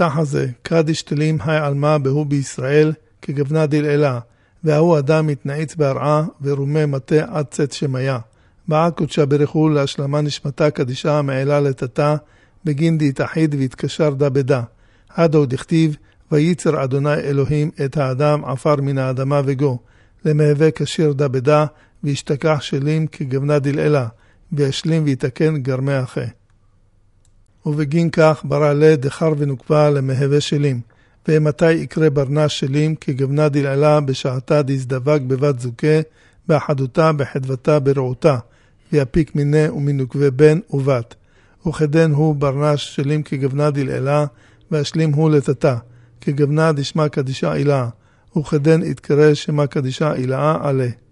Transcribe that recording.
תחזה, קדיש תלים היי עלמה בהו בישראל, כגבנה דלעילה, והוא אדם מתנעץ בהרעה, ורומה מטה עד צאת שמיה. באה קודשה ברכו להשלמה נשמתה קדישה מעילה לתתה, בגין דהתאחיד והתקשר דה בדה. עד עוד הכתיב, וייצר אדוני אלוהים את האדם עפר מן האדמה וגו, למהווה כשיר דה בדה, וישתכח שלים כגבנה דלעילה, וישלים ויתקן גרמי אחי. ובגין כך ברא לה דחר ונוקבה למהווה שלים, ומתי יקרה ברנש שלים כגבנה דלעילה בשעתה דזדבק בבת זוקה, באחדותה בחדוותה ברעותה, ויפיק מיני ומנוקבה בן ובת. וכדן הוא ברנש שלים כגבנה דלעילה, והשלים הוא לתתה, כגבנה דשמה קדישה אילאה, וכדן יתקרא שמה קדישה אילאה עלה.